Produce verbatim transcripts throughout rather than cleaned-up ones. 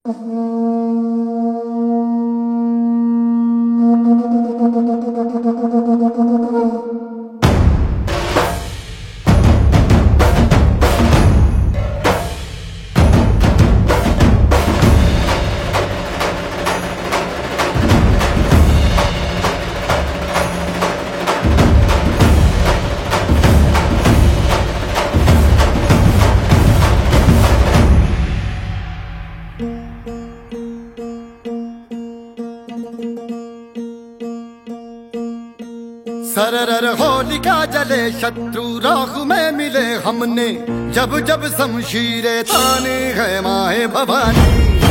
सरर होलिका जले शत्रु राह में मिले हमने, जब जब शमशीरे ताने है माए भवानी।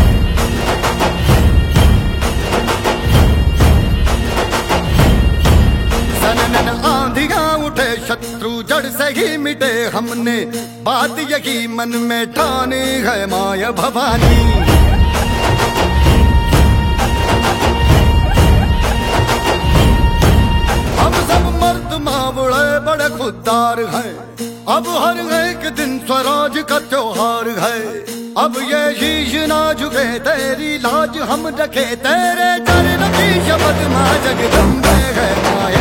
सनन आंधियां उठे शत्रु जड़ से ही मिटे हमने, बात यही मन में ठाने है माया भवानी। बड़े खुददार है, अब हर एक दिन स्वराज का त्योहार है। अब ये शीश ना झुके तेरी लाज हम रखे, तेरे चरण की शपथ मां जगदम्बे है माया।